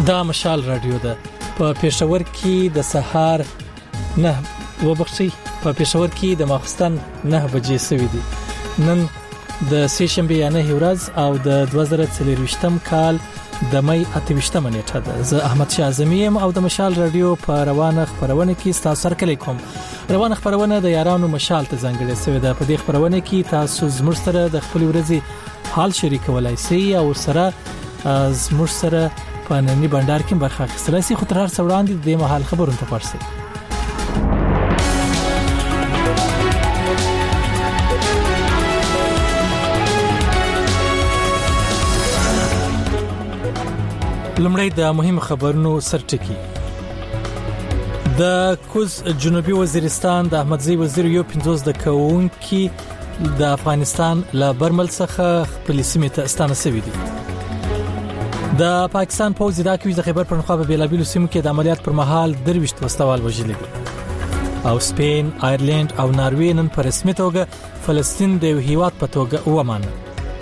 دا مشال رادیو ده په پېښور کې د سهار 9 وبخښي په پېښور کې د ماخستن 9 بجې سوي دي. نن د سه شنبه یا نه ورځ او د 2023م کال د مې 28مه نیټه ده. زه احمد شاه اعظمي او د مشال رادیو په روانه خبرونه کې تاسو سره کوم. روانه خبرونه د یارانو مشال ته ځانګړې شوې ده. په دې خبرونه کې تاسو زموږ سره د خپل ورځې حال شریکولای شئ او سره زموږ سره په نننی بندر کې برخه اخیستلای شئ. خو تر هر څه وړاندې د محل خبرونه ته پارسئ. لمړی د مهم خبرونو سرټکی. د کوز جنوبي وزیرستان د احمدزي وزیر یو 50 د کوونکی د افغانستان له برمل څخه خپل سیمه ته ستانه شوی دی. د پاکستان پوځ ادعا کوي د خیبر پښتونخوا په بیلابیلو سیمو کې د عملیات پر مهال 23 وسلوال وژل دي. او سپین، آیرلند او ناروې نن په رسمي توګه فلسطین د یو هیواد په توګه ومانه.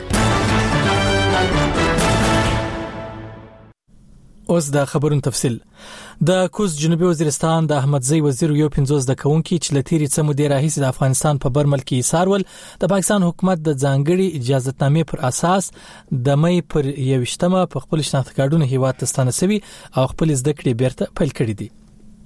اوس د خبرونو تفصیل. د کوز جنوبي وزیرستان د احمدزي وزیر یو 50 د کوونکی چې لتيري څه مودې راهیسې د افغانستان په برمل کې سارول د پاکستان حکومت د ځانګړي اجازهتنامې پر اساس د مې پر 21مه په خپل شناخت کارډونه هیواد ته ستانه شوی او خپل زده کړې بیرته پیل کړې دي.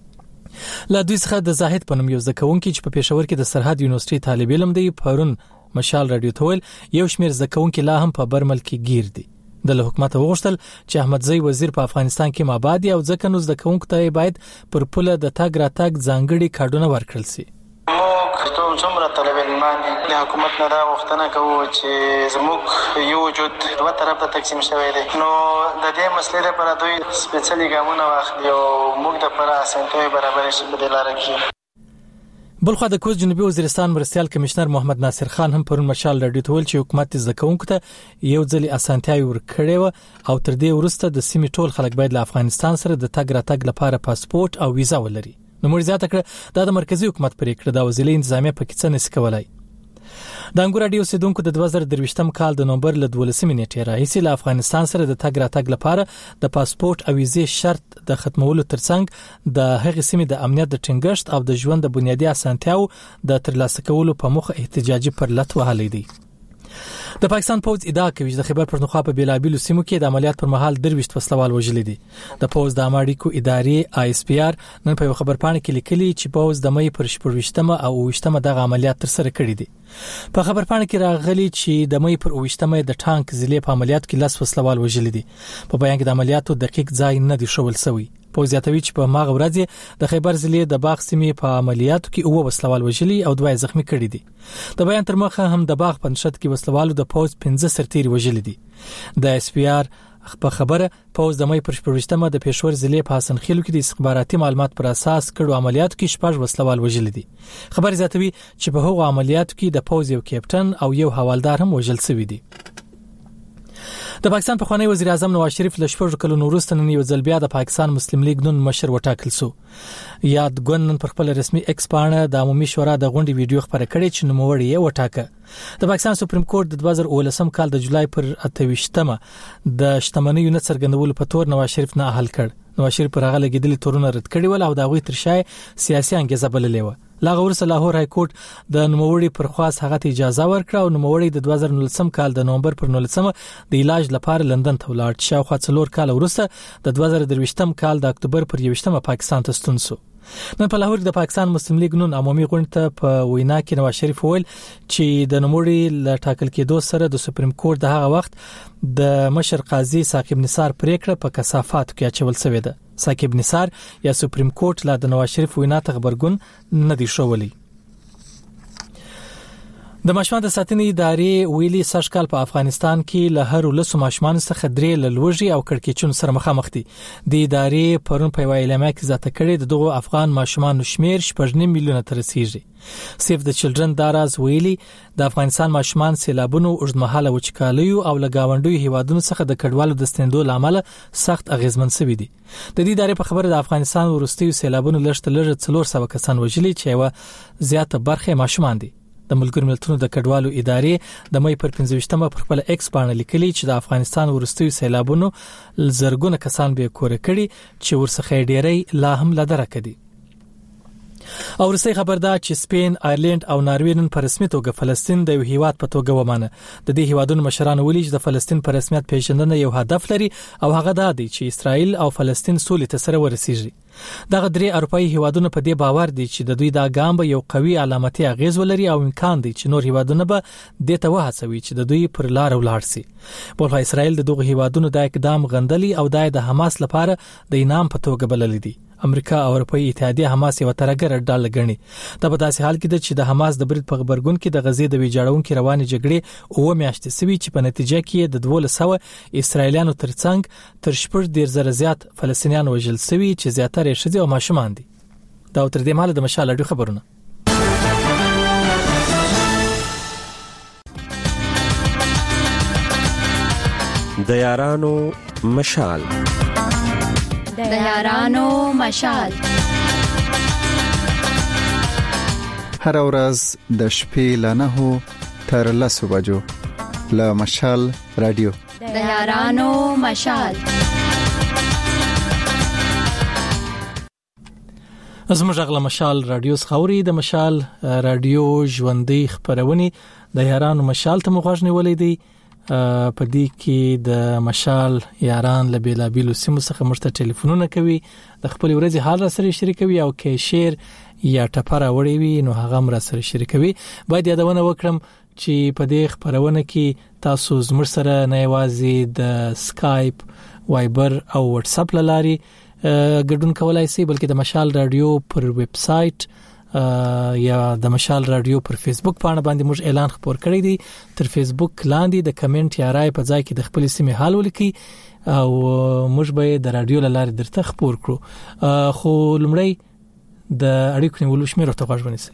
لا دوی څخه د زاهد په نوم یو زده کوونکی چې په پېښور کې د سرحد یونیورسيټي طالب علم دی پرون مشال رادیو تول یو شمیر زده کوونکی لا هم په برمل کې گیر دي. د حکومت وغوښتل چې احمدزي وزیر په افغانستان کې مابادي او ځکه نو د کوونکو ته باید پر پوله د تاګ راتګ ځانګړي کارډونه ورکړل شي. ټول څومره طالب علمان دي د حکومت نه دا غوښتنه کوو چې زموږ یو وجود دوه طرف ته تقسیم شوی دی. نو د دې مسلې لپاره دوی سپیشلی ګامونه واخلي او موږ د پر اسانتیاوې برابر شي په دې لار کې. بلخو د کوز جنوبي وزیرستان مرستيال کمشنر محمد ناصر خان هم پرون مشال رادیو تول چې حکومت زکونکو ته یو ځلي اسانتیاوي ورکړي و او تر دې وروسته د سیمې ټول خلک باید له افغانستان سره د تګ راتګ لپاره پاسپورت او ویزا ولري. نو موږ زیاته کړ د مرکزی حکومت پریکړه د وزیر انتظامیه په کې څه نس کولای. د انګور رادیو سیدونکو د 2023م کال د نومبر له 12مې نیټې راهیسې له افغانستان سره د تګ راتګ لپاره د پاسپورت او ویزې شرط د ختمولو ترڅنګ د هغې سیمې د امنیت د ټینګښت او د ژوند د بنیادی اسانتیاو د ترلاسه کولو په موخه احتجاجي پرلط وهلې دي. د پاکستان پوځ ادعا کوي چې د خیبر پښتونخوا په بیلابیلو سیمو کې د عملیات پر مهال 23 وسلوال وژل دي. د پوځ د امریکو ادارې ISPR نن په خبرپاڼه کې لیکلي چې پوځ د مې پر 20مه او 20مه د عملیات تر سره کړی دي. په خبرپاڼه کې راغلي چې د مې پر 20مه د ټانک ضلع په عملیات کې 10 وسلوال وژل دي. په بیان کې د عملیاتو دقیق ځای نه دی شول سوی. پوځ یاتوي چې په ماغه ورځ د خیبر ضلع د باغ سیمې په عملیاتو کې 2 وسلوال وژلي او 2 زخمی کړي دي. د بیان تر مخه هم د باغ پنځت کې وسلوالو د پوځ 15 سرتیري وژلي دي. د SPR په خبره پوځ د مې پر 20مه د پېښور ضلع په حسن خیلو کې د استخباراتي معلومات پر اساس کړو عملیاتو کې 6 وسلوال وژلي دي. خبر زیاتوي چې په هغو عملیاتو کې د پوځ یو کیپټن او یو حوالدار هم وژل شوی دي. د پاکستان پخوانی وزیر اعظم نواز شریف له شپږ کلونو وروسته نن یو ځل بیا د پاکستان مسلم لیگ نن مشر وټاکل شو. یاد ګوند نن پر خپل رسمي ایکس پاڼه د عمومي شورا د غونډې ویډیو خبره کړې چې نوموړی یې وټاکه. د پاکستان سپریم کورټ د 2019 کال د جولای پر 28مه د شتمنیو نه څرګندولو په تور نواز شریف نه اهل کړ. نواز شریف پر هغه لګیدلي تورونه رد کړي ول او دا غوي تر شای سیاسي انګیزه بللې و. لاغه ورسره لاهور های کورټ د نوموړي پر خواست هغه ته اجازه ورکړه او نوموړي د 2019 کال د نومبر پر 19مه د علاج لپاره لندن ته ولاړ. شاوخوا 4 کال وروسته د 2023م کال د اکتوبر پر 21مه پاکستان ته ستون شو. نن په لاهور د پاکستان مسلم لیگ نن عمومي غونډه ته په وینا کې نواز شریف وویل چې د نوموړي ل ټاکل کېدو سره د سپریم کورټ د هغه وخت د مشر قاضي ثاقب نثار پریکړه په کثافات کې اچول شوې ده. ثاقب نثار یا سپریم کورټ لا د نواز شریف وینا ته خبرګون نه دی شوولی. د ماشومان د ساتنې ادارې ویلي سږکال په افغانستان کې له هر 10 ماشومان څخه 3 له لوږې او کړکېچونو سره مخامخ دي. د ادارې پرون په اعلامیه کې ذاته کړي د دغو افغان ماشومان شمیر 8.9 میلیونه تر رسیدي. سیف د چلډرن داراز ویلي د افغانستان ماشومان سیلابونو اوږدمهاله وچکالیو او لګاونډیو هیوادونو څخه د کډوالو د ستنېدو لامل سخت اغیزمن شوي دي. د دې ادارې په خبره د افغانستان ورستیو سیلابونو لږ 400 کسان وژلي چې یو زیاته برخه ماشومان دي. د ملګرو ملتونو د کډوالو ادارې د مې پر 15مه پر خپل ایکس باندې لیکلي چې د افغانستان ورستوي سیلابونو زرګونه کسان به کور کړي چې ورڅخه ډېری لا هم لدره کړي. او ورسې خبر ده چې سپین، آیرلند او ناروې نن په رسمي توګه فلسطین د یو هیواد په توګه ومانه. د دې هیوادونو مشرانو ویلي چې د فلسطین په رسمیت پیژندنه یو هدف لري او هغه دا دی چې اسرائیل او فلسطین سولې ته سره ورسیږي. دغه درې اروپאי هیوادونو په دې باور دي چې د دوی دا ګام به یو قوي علامتي اغیز ولري او امکان دی چې نور هیوادونه به د ته وهڅوي چې د دوی پر لار ولاړ شي. بلخو اسرائیل د دغه هیوادونو د اقدام غندلي او د حماس لپاره د انعام په توګه بلل دي. امریکا او اروپאי اتحادیه حماس یو ترګر ډال غني. دا په داسې حال کې ده چې د حماس د برید په خبرګون کې د غزې د ویجاړونکو رواني جګړې او میاشتې سوي چې په نتیجه کې د 1200 اسرایلیانو ترڅنګ تر 10,000 زیات فلسطینیان وژل شوي چې زیاتره ښځې او ماشومان دي. دا تر دې مهاله د مشال اډیو خبرونه. د یارانو مشال د یارانو مشال هر ورځ د شپې ل 9 تر 10 بجو له مشال رادیو د یارانو مشال. زموږ غلا مشال رادیو خوري د مشال رادیو ژوندۍ خبرونه د یارانو مشال ته مغوښنه ولې دی. په دې کې د مشال یاران له بیلابیلو سیمو څخه مرسته ټلیفونونه کوي، د خپل ورځې حال سره شریکوي او کې شیر یا ټپره وړي وي نو هغه مر سره شریکوي. باید یادونه وکړم چې په دې خبرونه کې تاسو زموږ سره نه یوازې د سکایپ، وایبر او واتس اپ لاري ګډون کولای شئ بلکې د مشال رادیو پر ویب سټ یا د مشال رادیو پر فیسبوک باندې موږ اعلان خبر کړی دی. تر فیسبوک لاندې د کمنټ یا رائے په ځای کې د خپل سیمه حال ولیکي او موږ به د رادیو لاره درته خبر کړو. خو لمړی د اړیکو نیولو شمیر ته غوښ ونیسئ.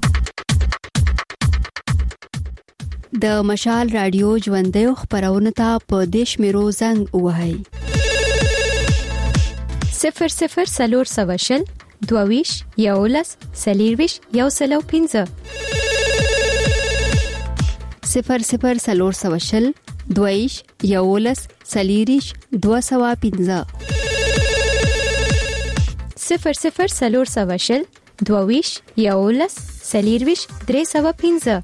د مشال رادیو ژوندۍ خبرونه ته په دیش میرو زنګ وهاي 00 22 یولس سلیرویش یو سلو 15 00 سلور دویش یولس سلیریش 215 00 سلور دویش یولس سلیرویش 315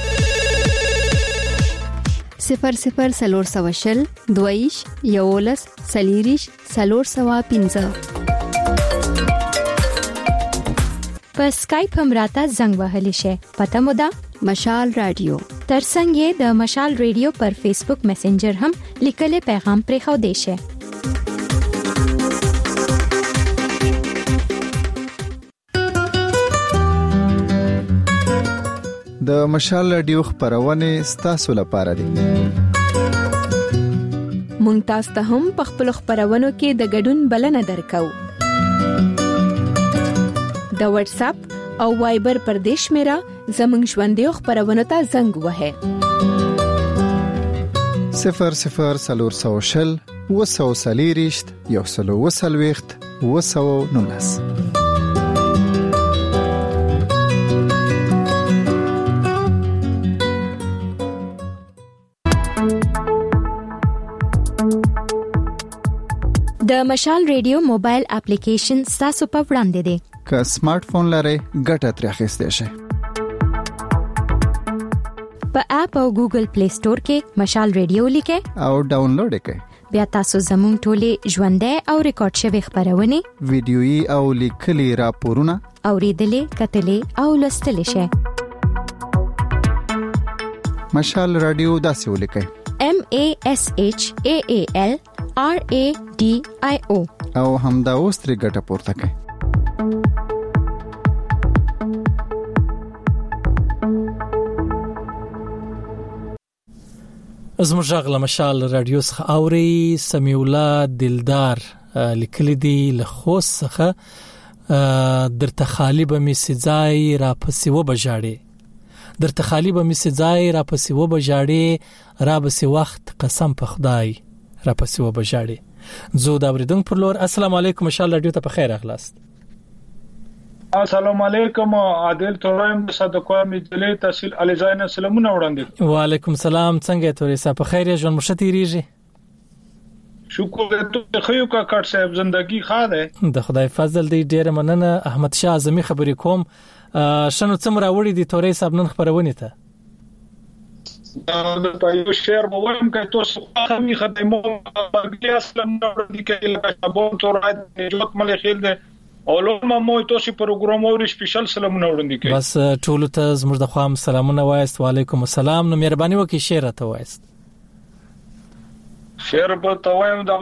00 سلور دویش یولس سلیریش 315 په سکایپ هم راته زنګ وهلی شي. پته مو ده مشال رادیو. ترڅنګ د مشال رادیو پر فیسبوک میسنجر هم لیکل پیغام پرې خو دی شي. د مشال رادیو خبرونه ستاسو لپاره دي. مونږ تاسو ته هم په خپل خبرونو کې د ګډون بلنه درکو. د واتس اپ او وایبر پر دیش میرا زمنګ ژوندۍ خبرونه ته زنګ وهه 00 وسوسلیریشت یو سلو وسلويخت وسو نونس. د مشال رادیو موبایل اپلیکیشن تاسو په وړاندې دی. که سمارټ فون لرئ ګټه ترې اخیستئ شئ. په اپ او ګوګل پلی سٹور کې مشال رادیو لیکئ او ډاونلوډ کړئ. بیا تاسو زموږ ټولې ژوندۍ او ریکارډ شوی خبرونه، ویډیويي او لیکلي راپورونه اوریدلې، کتلې او لوستلې شئ. مشال رادیو داسې ولیکئ: MASHAAL RADIO او همدا اوس ترې ګټه پورته کړئ. زموږ غلا مشال رادیو څخه اوري سمیع الله دلدار لیکل دي له خوست څخه درته خالی به می سځای را پسې و بجاړي درته خالی به می سځای را پسې و بجاړي را بسې وخت قسم په خدای را پسې و بجاړي. زو دا اوریدونکو پر لور السلام علیکم مشال رادیو ته په خیر اخلاص. السلام علیکم. عادل تورایم د صدقه مجلې تحصیل الیزاین سلامونه وړاندې. وعلیکم السلام. څنګه تورې صاحب په خیر ژوند مشتریږي؟ شکر ته خیو کا کټ صاحب زندگی خاله د خدای فضل دی. ډیره مننه. احمد شاه اعظمي خبرې کوم. شنو څومره وړي دي تورې صاحب نن خبرونه ته؟ د یو شعر به وایم که تاسو خامي خدمو بګیا اسلام نړۍ کې لکه بون تورای نجات ملي خیل ده اولما مو تاسو پروګرام اوري سپیشل سلامونه وړاندې کوي. بس ټول ته زموږ د خام سلامونه وایست. وعلیکم السلام. نو مهرباني وکړئ شعر ته وایست. شعر په توایم د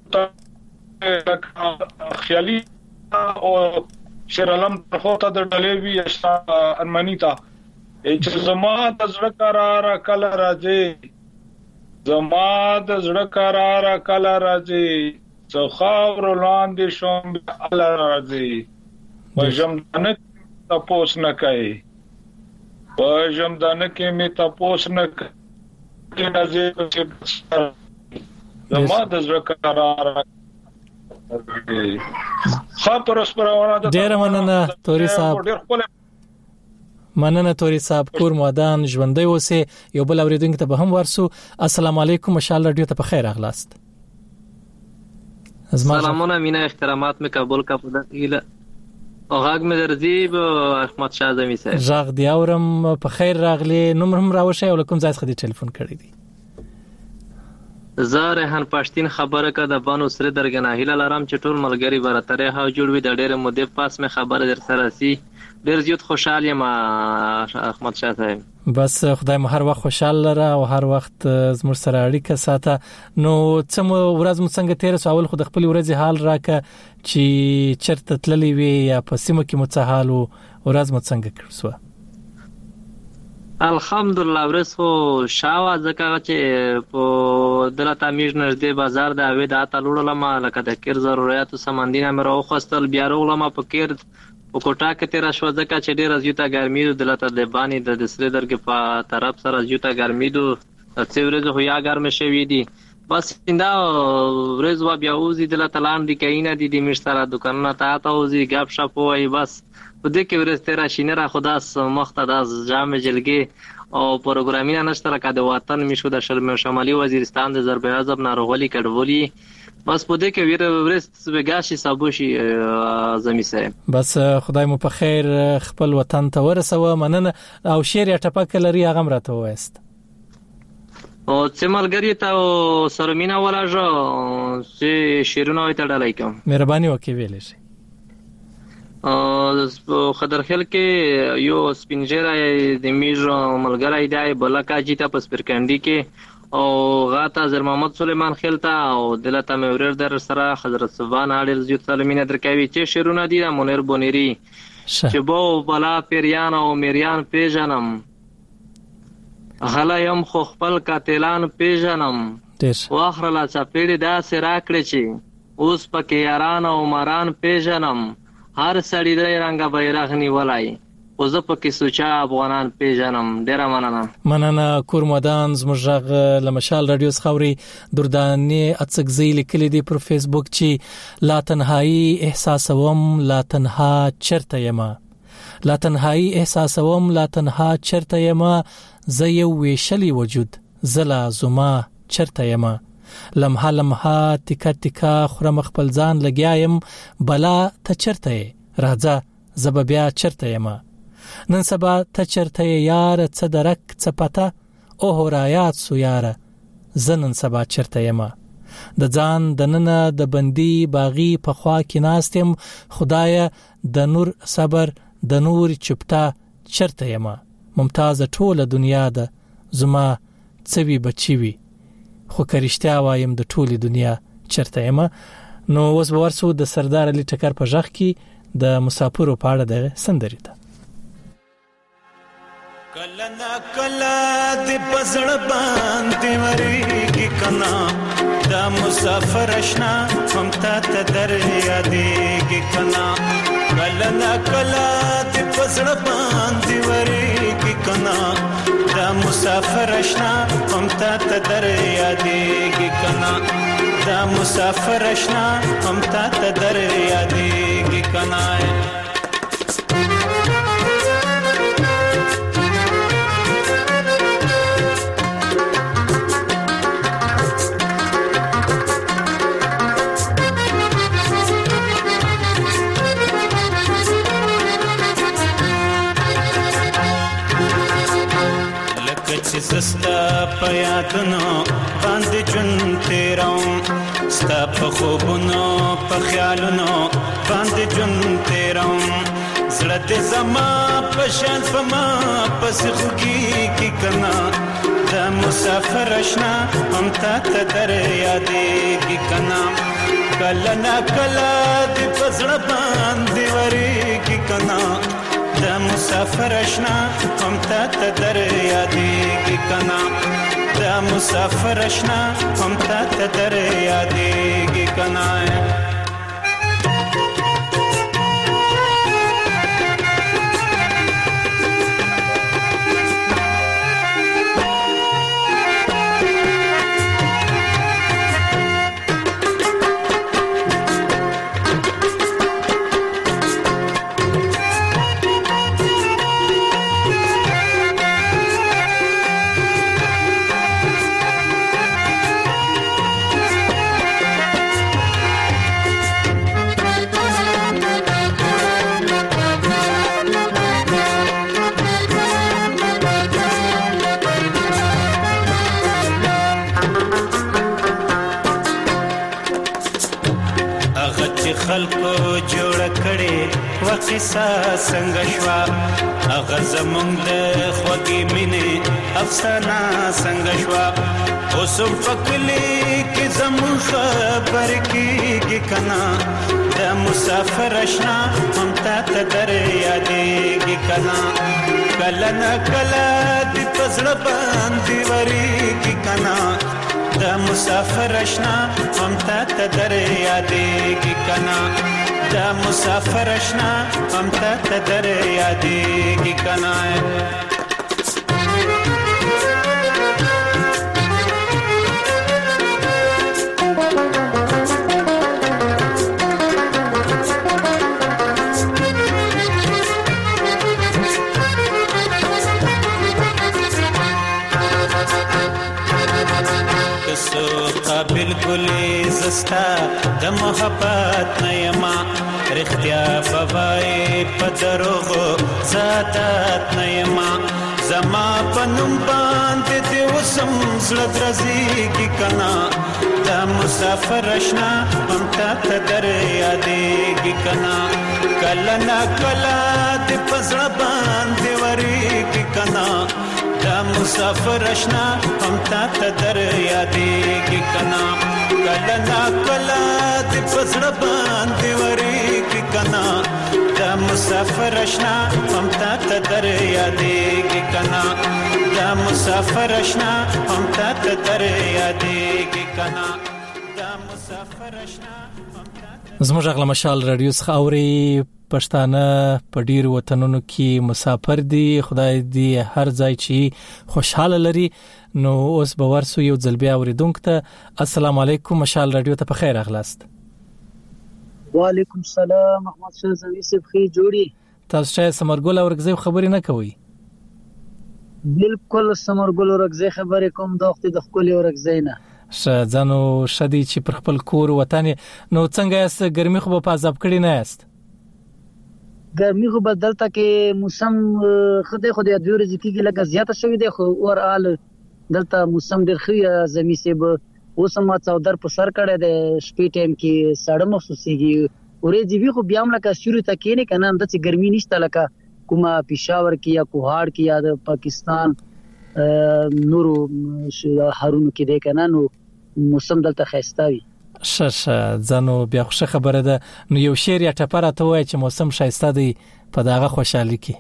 خیالي او شعر علم خو ته د ډلېوي اشتا ارمانیتا چې زما د زړه قرار کله راځي، زما د زړه قرار کله راځي، څو خاور لاندې شوم الله راځي، وجم دنه تاسو نه کوي، وجم دنه کې می تاسو نه کوي، راځي چې زما د زړه قرار خاطر اسپراونه د ډیر مننه توري صاحب. مننه توري صاحب. کور مودان ژوندۍ اوسه. یو بل اوریدونکو ته به هم ورسو. السلام علیکم. مشال رادیو ته په خیر اغلاست. سلامونه مینا احترامات می قبول کا پدیله او غاګ مې درځي به احمد شاه اعظمي صاحب. ژغ دی اورم په خیر راغلی. نومر هم راوښه او کوم ځای څخه ټلیفون کړی دی؟ زه رهان پښتين خبره کا د بانو سره درګنه هیله لرم چې ټول ملګری برتره ها جوړوي. د ډېر مودې پاس مې خبره در سره سي. ډېر زیات خوشاله یم احمد شاه صاحب. بس خدای مو هر وخت خوشاله لره او هر وخت زموږ سره اړیکه ساته. نو څنګه ورځ مو څنګه تیر سو؟ اول خو د خپل ورځې حال راکه چې چرته تللی وي یا په سیمه کې مو څه حال او ورځ مو څنګه کړسو؟ الحمدلله ورځ خو شاوه ځکه چې په دلته میژ نږدې بازار د اوې د اتلوړل ما لکه د کیر ضرورتو سمندینه مې راوخستل. بیا وروغلم په کیر په کوټه کې تیر شو ځکه چې ډېر زیاته ګرمي دلته د بانی د سره درګ په طرف سره زیاته ګرمي دو څه ورځ خو یا ګرم شوی دي. بس انده ورځ وا بیا وزي دلته لاندې کینه دي د میژ سره دکانونه ته وزي غاب شپ وای. بس په دې کې ورځ تیر شینه را خداس مختداز جامع جلګي او پروګرامینه نشته لکه د وطن میشو د شمالي وزیرستان د ضرب اعظم ناروغلی کډولی. بس په دې کې ورځ بګاشي صابوشي زمي سره. بس خدای مو په خیر خپل وطن ته ورسوه. مننه. او شعر یا ټپک لري هغه مرته وایست؟ او څملګری ته سرمینا ولاجو چې شیرونه وي تړلای کوم. مهرباني وکړئ ویل شي. خضرخیل کې یو سپینجره د میژ ملګری دی بلکا جیتا په سپرکندی کې او غاتا زر محمد سلیمان خیلتا او دلته مورر در سره حضرت سبحان علی زیات سلامینه درکوي چې شیرونه دي مونیر بونری چې بو بلا پیریان او میریان پیژنم غلایم خو خپل قاتلان پیژنم واخره لا چپېړې دا سره کړې چې اوس پکې یاران او ماران پیژنم هر سړی د رنګ بیرغ نیولای او زه پکې سوچا افغانان پیژنم. ډیره مننه. کور مودان زموږ لمشال رادیو خوري دردانه اڅګزی لیکلي دی پر فیسبوک چې لا تنهایی احساسوم لا تنها چرته یما، لا تنهایی احساسوم لا تنها چرته یما، زه یو ویشلی وجود زلا زما چرته یما، لمحه لمحه تکا تکا خورم خپل ځان لګیایم بلا ته چرته راځه زب بیا چرته یما، نن سبا ته چرته یار څه درک څه پته او رایات سو یار زنن سبا چرته یما، د ځان د ننه د بندي باغی په خوا کې ناستم خدای د نور صبر د نور چپتا چرته یما، ممتاز ټوله دنیا ده زما څوی بچوي خو کرشتیا وایم د ټوله دنیا چرته یما. نو اوس ورسو د سردار علي ټکر په ژغ کې د مسافرو په اړه د سندرې ته. کله نا کله د پزړ باندې ورېږي کنا دا مسافر اشنا هم ته در یادېږي کنا، کله نا کله د پزړ باندې ورېږي کنا دا مسافر اشنا هم ته در یادېږي کنا، دا مسافر اشنا هم ته در یادېږي کنا. چې زستا په یادونو باندې جون تیروم ستا په خوبونو په خیالونو باندې جون تیروم زړه دې زما په شان فما پس خوږي کی کنا دا مسافر اشنا هم تا ته در یادېږي کنا کله نا کله دې په زړه باندې ورېږي کنا دا مسافر اشنا هم تا ته در یادېږي کنا دا مسافر اشنا هم تا ته در یادېږي کنا خلکو جوړ کړي وقصه څنګه شوا هغه زمونږ د خوږې مینې افسانه څنګه شوا اوس په کلی کې زمونږ خبر کېږي کنا د مسافر اشنا هم تا ته در یادېږي کنا کله نه کله دې په زړه باندې ورېږي کنا دا مسافر اشنا هم تا ته در یادېږي کنا دا مسافر اشنا هم تا ته در یادېږي کنا بالکل زستا د محبت نه یما رښتیا بوای په دروغو ساتات نه یما زما پنوم باندې دې وسم زړه درځيږي کنا دا مسافر اشنا هم تا ته در یادېږي کنا کله نا کله دې په زړه باندې ورېږي کنا دا مسافر اشنا هم تا ته در یادېږي کنا کله نا کله دې په زړه باندې ورېږي کنا دا مسافر اشنا هم تا ته در یادېږي کنا دا مسافر اشنا هم تا ته در یادېږي کنا دا مسافر اشنا زموږ غلا مشال رادیو څخه اوري پښتانه په ډیرو وطنونو کې مسافر دي خدای دې هر ځای چې خوشاله لري نو اوس به ورسو یو ځل بیا اوریدونکو ته السلام علیکم مشال رادیو ته په خیر اغلاست وعلیکم السلام محمد شاه زوی صبحي جوړي تاسو چې سمرګل اورګزي خبرې نه کوي بالکل سمرګل اورګزي خبرې کوم د وخت د خپل اورګزي نه ځانو شدي چې پر خپل کور وطن نو څنګه است ګرمي خو په عذاب کړی نه است ګرمي خو بدلته کې موسم خدای د ورځې کې لکه زیاته شوې ده خو اورال دلته موسم ډېر ښه زمي سه به اوسما څودر په سر کړه د شپې ټیم کې ساړه محسوسيږي ورځې وی خو بیا هم لکه شروع تکې نه کنه د چې ګرمي نشته لکه کومه پېښور کې یا کوهاړ کې یا د پاکستان نورو هارونو کې ده کنه نو موسم دلته خاصتاوي ځانو بیا خوشا خبره ده نو یو شعر یا ټپره ته وای چې موسم شایسته دی په داغه خوشحالي کې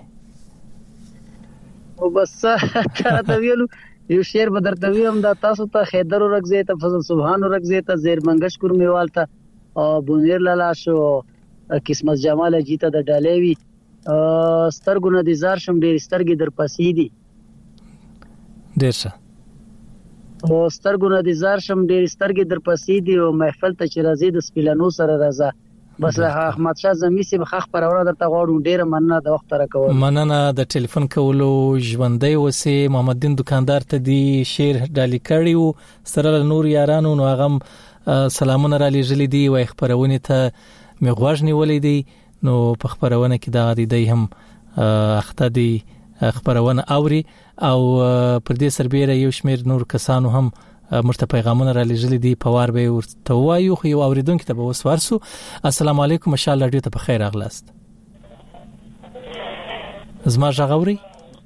او بس ته ویلو یو شعر به درته ویم دا تاسو ته خیدر ورغزه ته فضل سبحان ورغزه ته زیر منګش کورمیوال ته او بونیر لالا شو قسمت جمال جیته د ډالېوي سترګو نه دي زار شم ډېر سترګې در پسې دي ډېر ښه او سترګو نه دي زار شم ډېر سترګې در پسې دي او محفل ته چې راځي د سپیلانو سره راځه بس له احمد شاه زمي سي بخښ پرونه درته غواړم ډېر مننه د وخت راکول مننه د ټلیفون کولو ژوندۍ وسه محمد دین دکاندار ته دی شعر ډالي کړیو سره نور یارانو نو هغه سلامونه را لېږلې دي وای خبرونه ته مغواژ نیولې دي نو په خبرونه کې دا دی هم اخته دی خبرونه اوري او پر دې سربېره یو شمېر نور کسانو هم مرته پیغامونه را لېږلي دي په وار به ورته وایو خو یو اوریدونکو ته به وس ورسو. السلام علیکم مشال رادیو ته په خیر اغلاست. زما ژغوري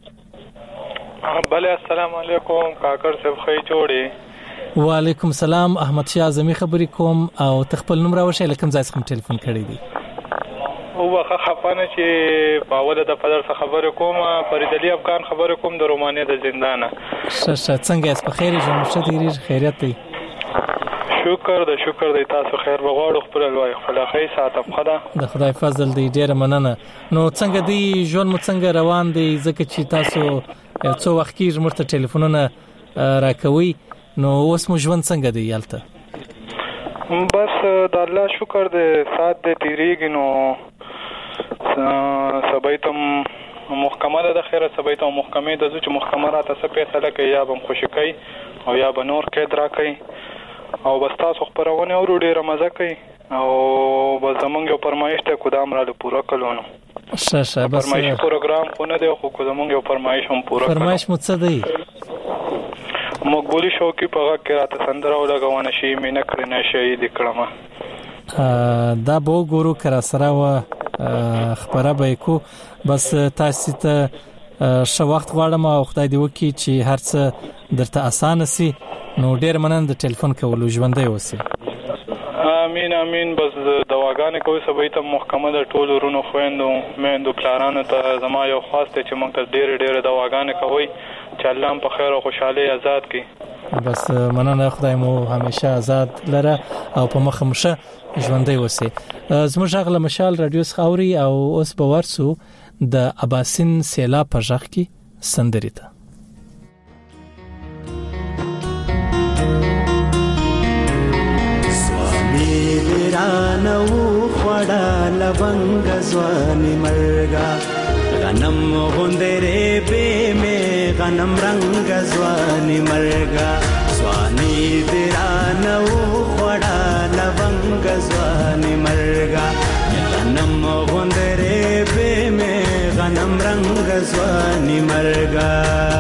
بله السلام علیکم کاکر صاحب خی جوړي. وعلیکم السلام احمد شاه اعظمي خبرې کوم او تخپل نوم راوښی لکه ځای څخه ټلیفون کړی دی. وخه خپانه چې پاوله د فدر څخه خبرې کوم فرید علي افغان خبرې کوم د رومانیا د زندانه. څنګه یاست په خیر ژوند مشه دی خیریت دی؟ شکر دی تاسو خیر بغواړو خپل لوی خلاقي ساتم خدا د خدای فضل دی ډیره مننه. نو څنګه دی ژوند مو څنګه روان دی ځکه چې تاسو څو وخت کې مرته ټلیفونونه راکوي نو اوس مو ژوند څنګه دی یالته؟ بس د الله شکر دی سات دی تیریږي نو سبایتم محکمه ده خیره سبایتم محکمه د چې محکمه را تاسو فیصله کوي یا به خوشی کوي او یا به نور قید را کوي او بس تاسو خبرونه اورو ډیره مزه کوي او بس زمونږ یو فرمایش ته کدام را پوره کولونو بس فرمایش پروګرام خو نه دی خو زمونږ یو فرمایش هم پوره فرمایش مو څه دی؟ مقبولی شوقي په هغه کې راته سندره ولګونه شي مینه کړی نه شي د کړم دا به ګورو کرا سره و خبره به کو بس تاسو ته شو وخت غواړم او خدای دې وکړي چې هر څه درته اسانه سي. نو ډیر مننه د ټلیفون کولو ژوندۍ اوسئ. امين بس دواګانې کوي سبې ته محکمه د ټولو رونو خويندو مېندو پلانانو ته زما یو خاص ته چې موږ ته ډېر دواګانې کوي چې الله په خیر او خوشحالي آزاد کړي. بس مننه خدای مو همیشه آزاد لره او په مخ مشه ژوندۍ اوسئ. زموږ غل مشال رادیو خاوري او اوس به ورسو د اباسین سیلا په ځخ کې سندري ته. نو خړا لونګ ځواني مرګا غنم غوندره به مې غنم رنگ ځواني مرګا ځواني درانو خړا لونګ ځواني مرګا غنم غوندره به مې غنم رنگ ځواني مرګا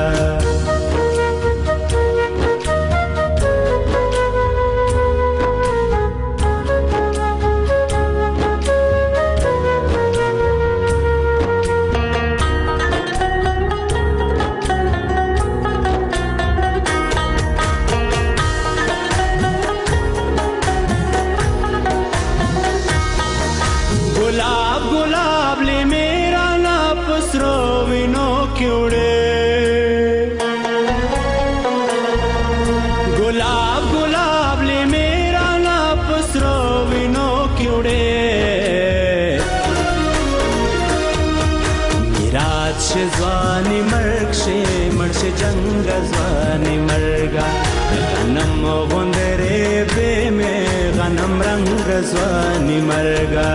ځواني مرګ شي مرشه جنگ ځواني مرګا غنم غوندره به مې غنم رنگ ځواني مرګا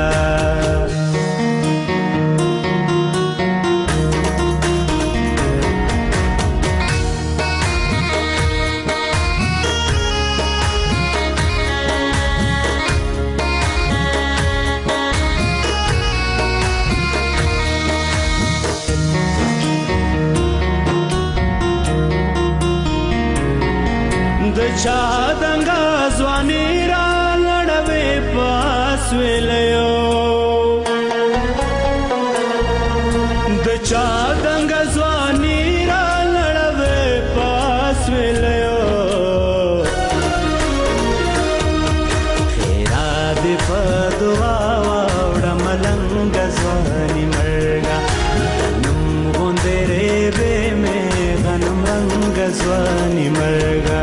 چا دنګا ځواني را لړوي پاس ویلو د چا دنګا ځواني را لړوي پاس ویلو خیرا دې په دعا وړ ملنګ ځواني مرګا غنم غوندره به مې غنم رنگ ځواني مرګا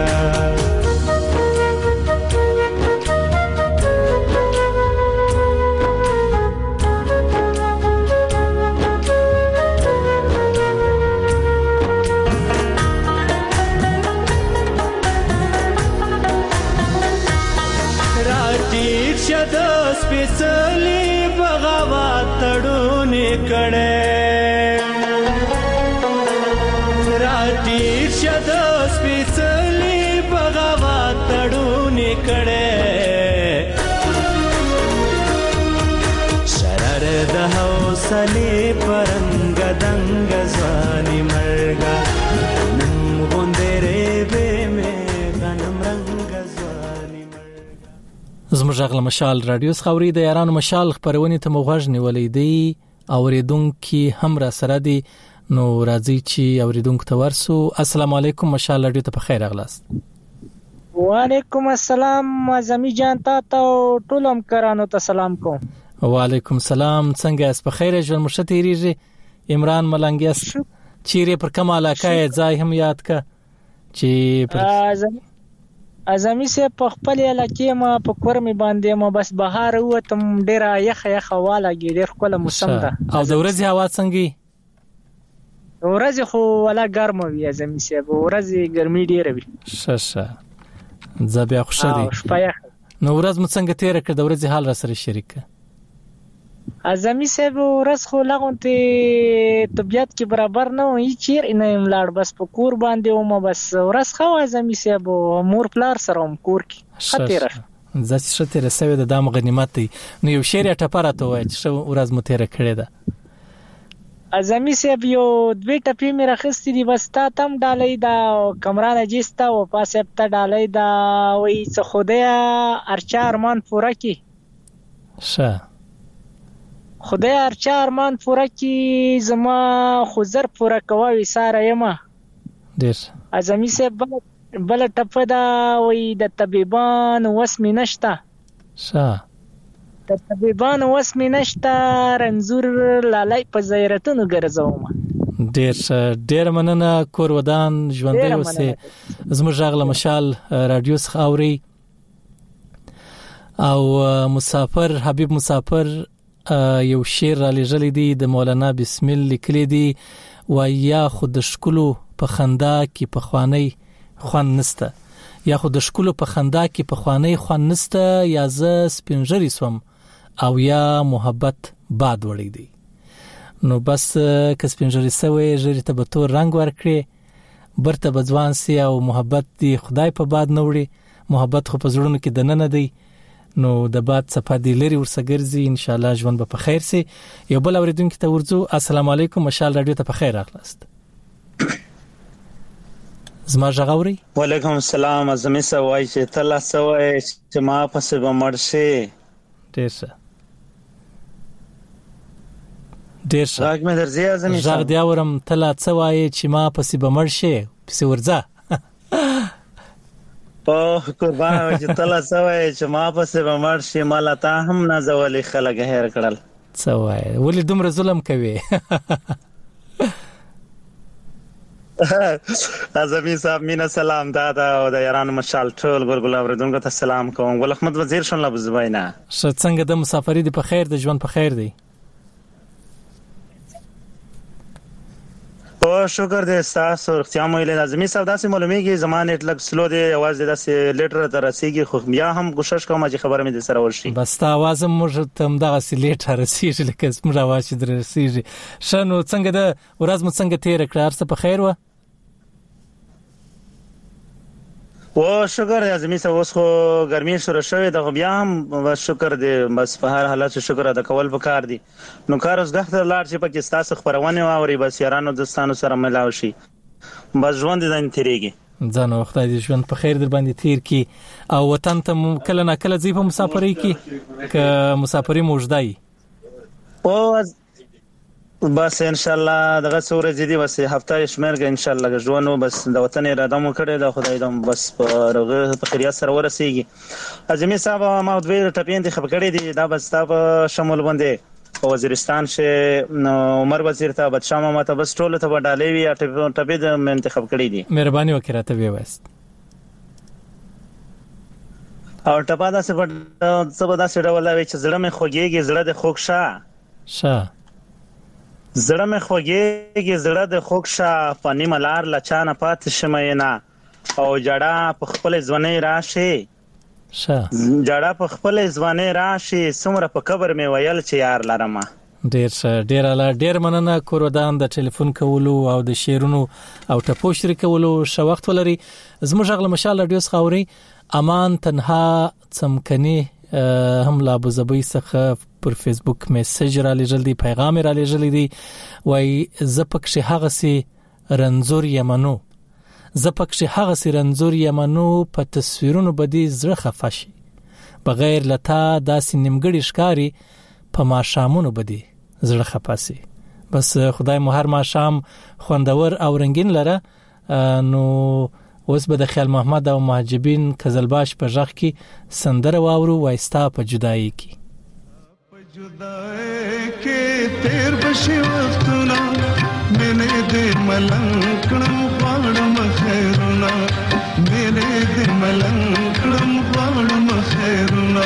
سپېڅلې بغاوت تړونې کړې راټیټ شه د سپېڅلې بغاوت تړونې کړې شرر د هوس حوصله پرنګ دنګ ځواني مرګا نم غوندره به مې غنم رنګ ځواني مرګا. زموږ غل مشال رادیو خوري د یارانو مشال خبرونه ته موغژ نیولې دی اوریدونکو هم را سره دی نو راځي چې اوریدونکو ته ورسو. السلام علیکم مشال رادیو ته په خیر اغلاست. وعلیکم السلام زمي جان ته ټول همکارانو ته سلام کوم. وعلیکم السلام څنګه اس په خیر ژوند مشتریږي عمران ملنګیس چیرې پر کومه علاقه ځای هم یاد کا چې ازمي سه په خپل علاقې ما په کورمې باندې ما بس بهار وتم ډیره یخ واله ډیر کوله موسم ده. او د ورځې هوا څنګه؟ ورځې خو ولا ګرمه وي ازمي سه ورځې ګرمي ډیره وي. شه زبیا خوشاله نو ورځ مو څنګه تیر کړ د ورځې حال را سره شریک ازمي سه ورځ خو لغونته طبيعت کې برابر نه وي چیر نه ملاړ بس په کور باندې و ما بس ورځ خو ازمي سه مور پلار سره هم کور کې خطر زات شته رسوي د دام غنیمت دی نو یو شعر ټپاره ته وای چې ورځ مو تیر کړی ده ازمي سه یو دوی ټپی مې راخستې دي بس تا تم ډالې دا کمرانه جستا او پاسه ته ډالې دا وای څه خدای ارچا ارمان پوره کی شه خدای ارچا ارمان پوره کی زما خزر پوره کوي ساره یما ډیر ازمي سه بل ټپه دا وای د طبيبان وسمې نشتا شه د طبيبان وسمې نشتا رنزور لالای په زیرتونو ګرځوم. ډیر مننه کور ودان ژوندې اوسه زموږ غل مشال رادیو خاوري او مسافر حبیب مسافر یو شعر را لېږلی دی د مولانا بسم الله لیکلی دی ویا خود شکلو په خندا کې په خوانی خوان نسته یا خود شکلو په خندا کې په خوانی خوان نسته یا ز سپینجری سوم او یا محبت باد وړي دی نو بس کس پنجری سوی جری ته به تور رنگ ورکړي برته بځوان سي او محبت دی خدای په باد نه وړي محبت خو په زړونو کې دننه دی نو د باد صفه دی لري ورسګرځي ان شاء الله ژوند به په خیر سي. یو بل اوریدونکو ته ورځو. السلام علیکم مشال رادیو ته په خیر اخلاست. زما ژغوري. وعلیکم السلام ازمي سوای چې تلا سوای چې ما پسې بمړشي ډیرشه راګ مې درځي ازمي ژغ دی اورم تلا سوای چې ما پسې بمړشي پسې ورځه په قربان چې تلا سوای چې ما پسې بمړشي مالا ته هم نازولې خلک هیر کړل سوای ولې دومره ظلم کوي ازمي صاحب مینا سلام دادا او د یارانو مشال ټول ګل اوریدونکو ته سلام کوم. ګل احمد وزیر شون لبزباینا څنګه د مسافری دی په خیر د ژوند په خیر دی او شکر دې تاسو اختیار مو له ازمي صاحب داسې معلومیږي زمانه اټلک سلو دی आवाज داسې لیټر تر رسیږي خو بیا هم کوشش کوم چې خبره مې سره ورشي بس تا आवाज موږ ته هم دغه لیټر رسیږي لکه موږ आवाज در رسیږي شنو څنګه د ورځ مو څنګه تیر کړ ارسه په خیر و و شکر دې ازمي صاحب اوس خو ګرمي شروع شوه د بیا هم شکر دې بس په هر حالت شکر ادا کول پکار دي نو کار اوس غخت لاړ چې پکې تاسو خبرونه واوري بس یارانو دوستانو سره ملاو شي بس ژوند دې نه تیریږي ځنه خدای دې ژوند په خیر در باندې تیر کی او وطن ته کله نه کله ځي په مسافرۍ کې ک مسافرۍ موجدای او بس ان شاء الله دغه سورې دي بس هفته شمېرګه ان شاء الله ژوندو بس د وطن اراده مو کړې د خدای دې بس په خیریه سره ورسیږي. ازمي صاحب ما دوی ټپین دي خبر کړې دي دا بس تاسو شمول باندې وزیرستان شه عمر وزیر ته بچامه ماته بس ټول ته وډالې وی ټپې د منتخب کړې دي مهرباني وکړه ته وست او ټپا دا څه ودا سره ولا وی چې زړه مې خوږیږي زړه د خوښه زړه مې خوږیږي زړه د خوښه پنی ملار لچانه پات شمېنا او جړه په خپل ځواني راشي جړه په خپل ځواني راشي سمره په قبر مې ویل چې یار لرم ډیر مننه کورودان د ټلیفون کولو او د شیرونو او ټپو شریکولو شو وخت ولري زموږ غل مشال رادیو خاوري امان تنها څمکني هم لا ابو ظبي څخه پر فیسبوک میسج را لېږل دي، پیغام را لېږل دي، وای زپکش هغه سي رنزور یمنو، زپکش هغه سي رنزور یمنو، په تصویرونو بدی زړه خفشي، بغیر لتا داسې نیمګړی ښکاری، په ماشامونو بدی زړه خپاسي. بس خدای مو هر ماشام خوندور او رنگین لره. نو اوس به د خیال محمد او محجبین کزلباش په ژغ کې سندره واورو، وایستا په جدایي کې. په جدایي کې تیر بشي وختونه، مینه دې ملنګ کړم غواړم خیرونه، مینه دې ملنګ کړم غواړم خیرونه.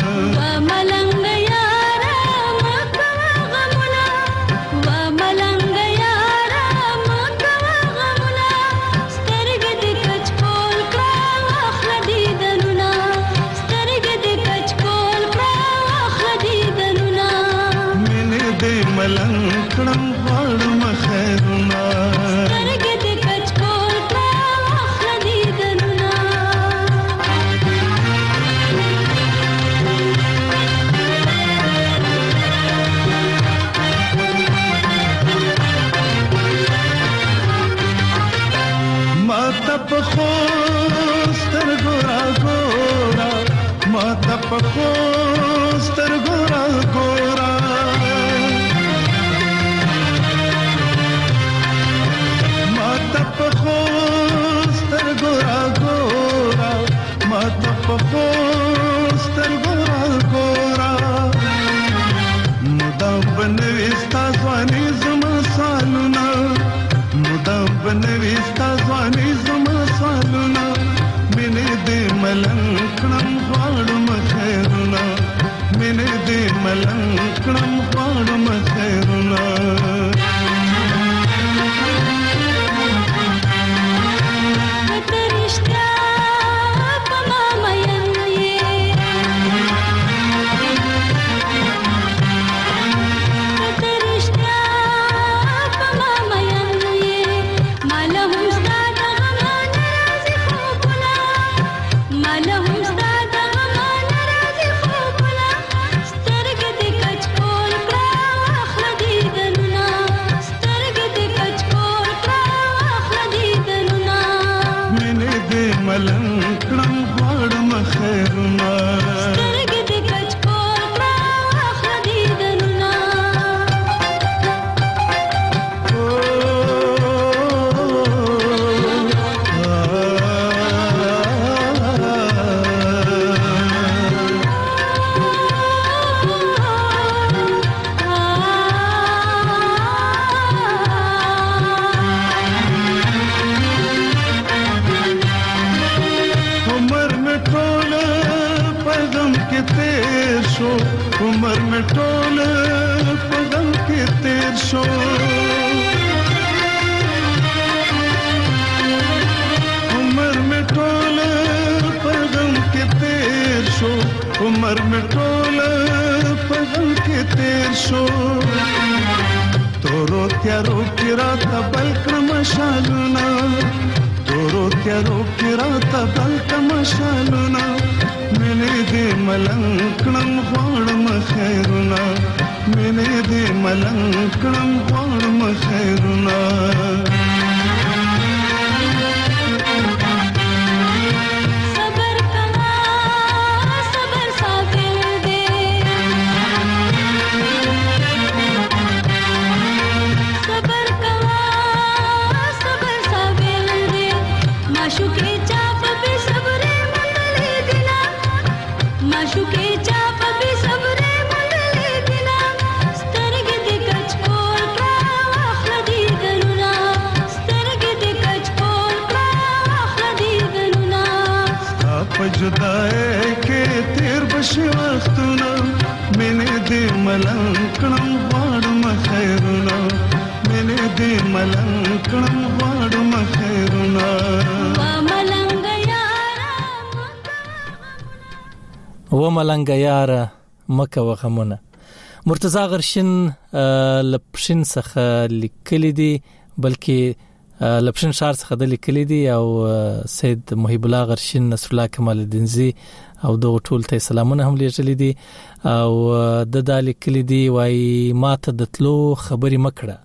و ملنګ یار مکه وغمونه. مرتضی غرشین لپشین څخه لیکلی دی، بلکې لپشین شعر څخه د لیکلی دی، او سید محب الله غرشین، نصر الله کمال الدینزی او د ټول ته سلامونه هم لېږلي دي او د لیکلي دي وای ماته د تلو خبرې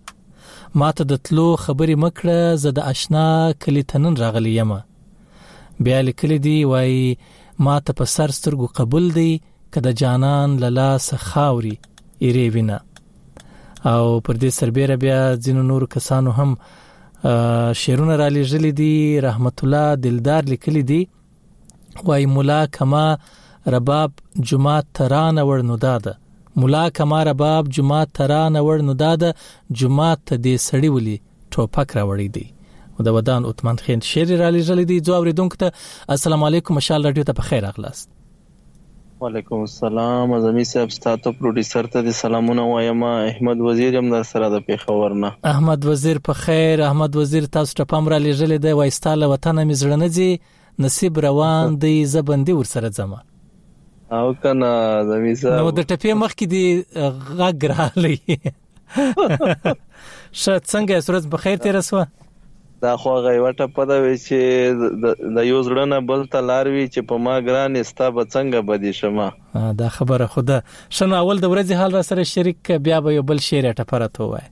مکړه زه د آشنا کلی تنن راغلی یم. بیا لیکلي دي وای ماته په سر سترګو قبول دی کده جانان لالا سخاوري ایری وینا. او پر دې سربېره بیا ځینو نور کسانو هم شعرونه را لېږلي دي. رحمت الله دلدار لیکلي دي وای مولا کما رباب جمعه ترانه ورنو داده مولا کما رباب جمعه ترانه ورنو داده جمعه ته دې سړی ولي ټوپک راوړی دی. د ودان عثمان خان شعر را لېږلي دي. جو اوریدونکو ته السلام علیکم مشال رادیو ته په خیر اغلاست. وعلیکم السلام اعظمي صاحب ستاسو پروډوسر ته سلامونه وایم. احمد وزیر هم در سره د پیښور نه. احمد وزیر په خیر. احمد وزیر تاسو ته پام را لېږلي دی وای ستاله وطن می زړه نه دي نصیب روان دی زبندي ور سره ځم او کنه اعظمي صاحب نو د ټپې مخ کې دی غږ راغلی شت څنګه سورج په خیر تیر سو دا خو غیوټه پد وی چې د یو زړه نه بل ته لاروي چې په ما ګران استا به څنګه بدی شمه دا خبره خوده شنو اول د ورځې حال را سره شریک بیا به یو بل شعر ټپرته وای.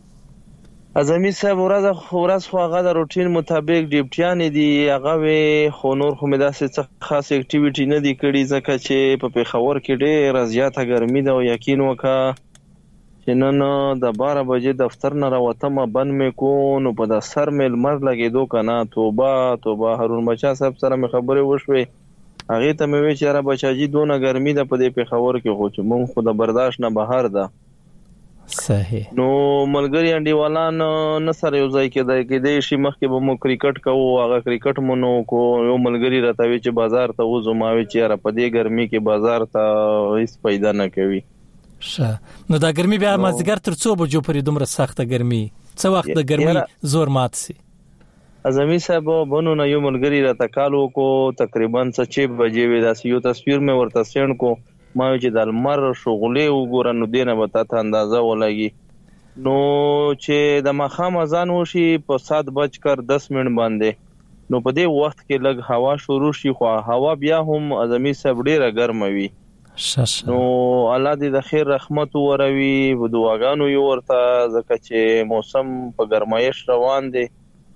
اعظمي صاحب ورځ خو هغه د روټین مطابق ډیپټیان دي هغه وی خو نور خو مې داسې خاص اکټیویټي نه دي کړې ځکه چې په پیښور کې ډېر زیاته ګرمي ده او یقین وکړه چې نن د 12 بجې دفتر نه راوتم بند مې کو نو په د سر مې لمر لګېدو کنه توبه هارون بچا صاحب سره مې خبرې وشوي هغه ته مې وی چې را بچاجي دونه ګرمي ده په دې پیښور کې خو چې مونږ خو د برداشت نه بهر ده. صحیح. نو ملګری انډیوالان نه سره یو ځای کې د شي مخ کې به مو کرکټ کوو هغه کرکټ مونږ کو یو ملګری راته وی چې بازار ته وزماوي چې را په دې ګرمي کې بازار ته هیڅ پیدا نه کوي. شه نو دا ګرمي بیا مازیګر تر څو بجو پرې دومره سخته ګرمي څو وخت د ګرمي زور مات سي. اعظمي صاحب بونو نه یو ملګری راته کالو کو تقریبا 6 بجې وې دا یو تصویر مې ورته سند کو ما چې د لمر شغلې وګور نو دینه به تاسو اندازه ولګي نو چې د مخام اذان وشي په 7:10 باندې نو په دې وخت کې لګ هوا شروع شي خو هوا بیا هم اعظمي صاحب ډیره ګرمه وي. نو الله دې د خیر رحمت وروي په دعاګانو یو ورته ځکه چې موسم په ګرمایش روان دی.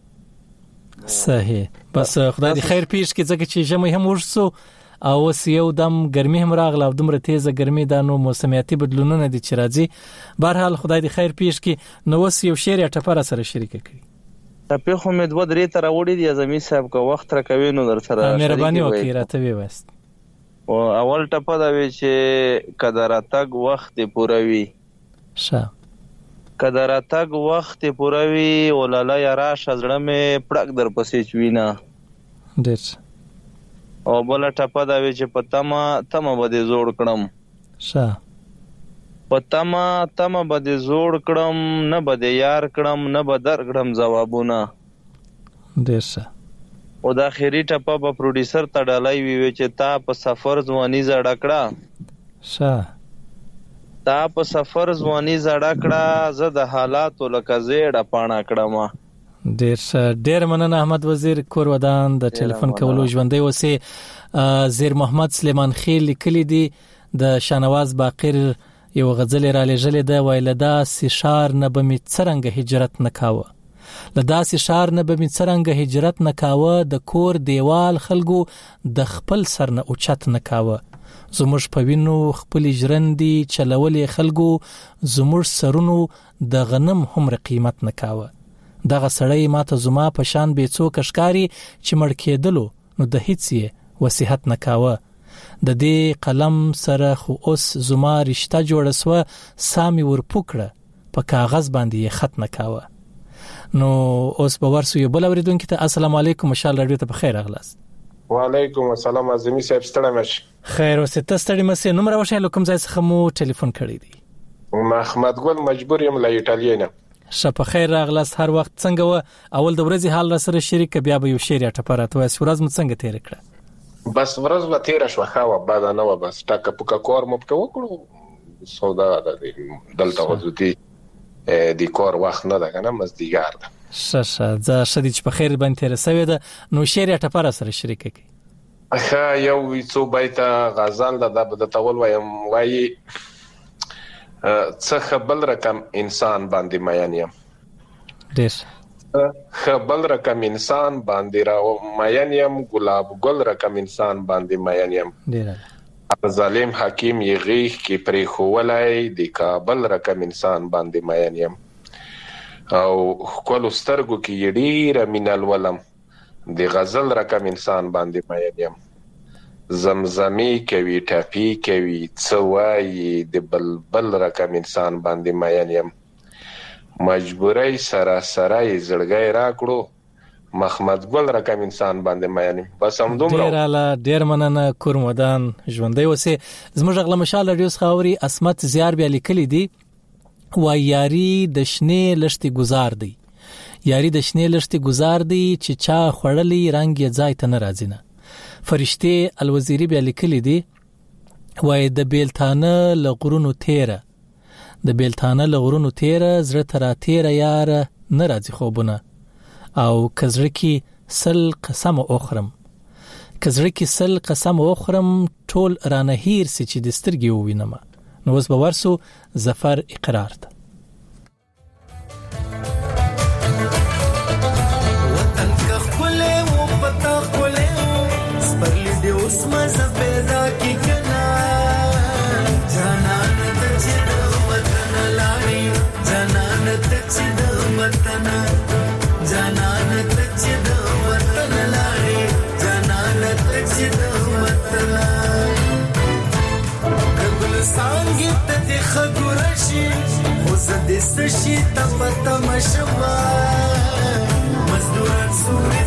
صحیح. بس خدای دې خیر پیش کړي ځکه چې ژمي هم ورسو او یو دم ګرمي هم راغله او دومره تیزه ګرمي دا نو موسمیاتي بدلونونه دي چې راځي. بهرحال خدای دې خیر پیش کړي. نو وس یو شعر ټپره سره شریک کړي په خو مې 2-3 تر وړي دي اعظمي صاحب کو وخت را کوي نو در سره مهرباني وکړئ راته وي وست. او اول ټپه دا وی چې قدرتګ وخت پوروي شه قدرتګ وخت پوروي ولاله یرا شزړه مې پړک در پسې چوينا ډېر او بل ټپه دا وی چې پتما بده زوړ کړم شه پتما بده زوړ کړم نه بده یار کړم نه بدر کړم جوابونه ډېر شه. او د اخیری ټپه په پروډوسر ته ډالای وی چې تا په سفر ځواني زړه کړه شه تا په سفر ځواني زړه کړه زه د حالاتو لکه زیړه پاڼه کړم. ډیر مننه احمد وزیر کور ودان د ټلیفون کولو ژوندۍ وسی. زیر محمد سلیمان خیل لیکلی دی د شانواز باقر یو غزل را لېږلې ده ویلدا سشار نه به می څرنګه هجرت نکاوه لداسې شار نه به می څرنګه هجرت نکاوه د کور دیوال خلکو د خپل سر نه اوچت نکاوه زموږ په وینو خپل ژرندې چلولې خلکو زموږ سرونو د غنم هم قیمت نکاوه دغه سړی ماته زما په شان به څوک ښکاری چې مړ کېدلو نو د هیڅ وصیحت نکاوه د دې قلم سره خو اوس زما رشتہ جوړ سو سامي ورپوکړه په کاغذ باندې خط نکاوه. نو اوس به ورسو یو بل اوریدونکو ته السلام علیکم مشال رادیو ته بخیر اغلاست. وعلیکم السلام اعظمي صاحب ستړی مش خیر اوسه تستړی مې نمبر واشه کوم ځای څخه مو ټلیفون کړی دی. محمد ګل مجبور یم له ایټالیا نه. شپ خیر اغلاست هر وخت څنګه و اول د ورځې حال را سره شریک بیا به یو شعر ټپرات وای ورځ مو څنګه تیر کړه. بس ورځ و تیر شو خو بعد نه و بس ټاکه پکا کور مو وکړو سودا دلته وځي د کور وخت نه ده کنه مزدیګار ده. شه ز شدید په خیر باندې تیر سوي ده نو شعر ټپره سره شریک کی. اخا یو څو بیت غزل د تول وایي څه خبل رقم انسان باندې ماینیم ډېر خبل رقم انسان باندې را ماینیم ګلاب ګل رقم انسان باندې ماینیم ډېر ظالم حکیم یغیخ کی پری خولای د کابل رقم انسان باندې ماینیم او کول سترګو کې ډېر مینال ولم د غزل رقم انسان باندې ماینیم زمزمي کوي ټاپي کوي څوای د بلبل رقم انسان باندې ماینیم مجبورای سراسرای زړګي راکړو محمد ګل رقم انسان باندې ماینیم بس هم دومره ډیر مننه کورمدان ژوندۍ وسه زموږ غلا مشال رادیو خاوري اسمت زیار بیا لیکلی دی وای یاري د شنه لشتي گزار دی یاري د شنه لشتي گزار دی چې چا خړلې رنگ یې ځای ته ناراضی نه فرشته الوزيري بیا لیکلی دی وای د بیلتانه لغرونو تیره د بیلتانه لغرونو تیره زړه ترا تیره یار ناراضی خوبونه او کزړه کی سل قسم اخرم کزړه کی سل قسم اخرم ټول رانه هیر سي چې د سترګې ووینم نو اوس به ورسو ظفر اقرار ته وطن کا خله و پتا خله پرلی دی اوس مزه پیدا کی کنا جانان ته چې د وطن لاري جانان ته چې د وطن جانان ته چې د وطن لاري جانان ته چې د وطن کبل سانګ ته خګورشي اوس د سشي ته پتا مشوا مزدوران سوري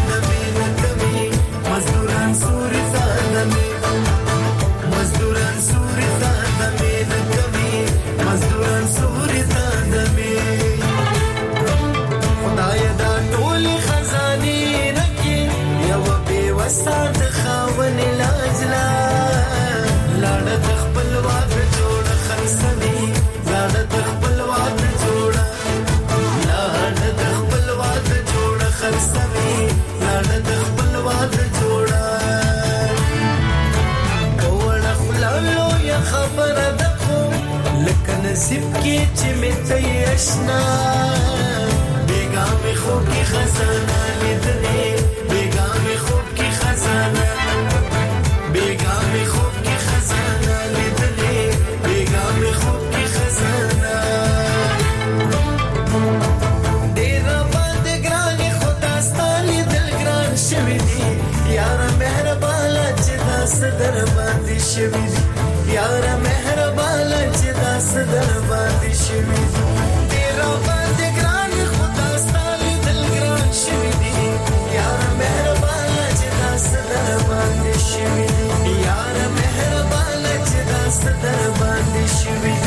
مزدوران سوري زادمي مزدوران سوري زادمي نکمي مزدوران سوري زادمي خدای دا ټول خزاني نکي یو به وسات خاون لاجلا لاړه خپل واد جوړ خرسني لاړه خپل واد جوړ لاړه خپل واد جوړ خرسني لاړه خپل واد خبر دخو لکه نصیب کې چې مته یشنا بیګام خو کې خزانه لیدلې بیګام خو کې خزانه بیګام خو کې خزانه لیدلې بیګام خو کې خزانه ډېر باندې ګران خدا ستالي دل ګران شوی دی یار مهربانه چې داس در باندې شوی دی یار مهربانه چې داس در باندې شوی ډېر باندې ګران خدا ستالي دل ګران شوی دی یار مهربانه چې داس در باندې شوی یار مهربانه چې داس در باندې شوی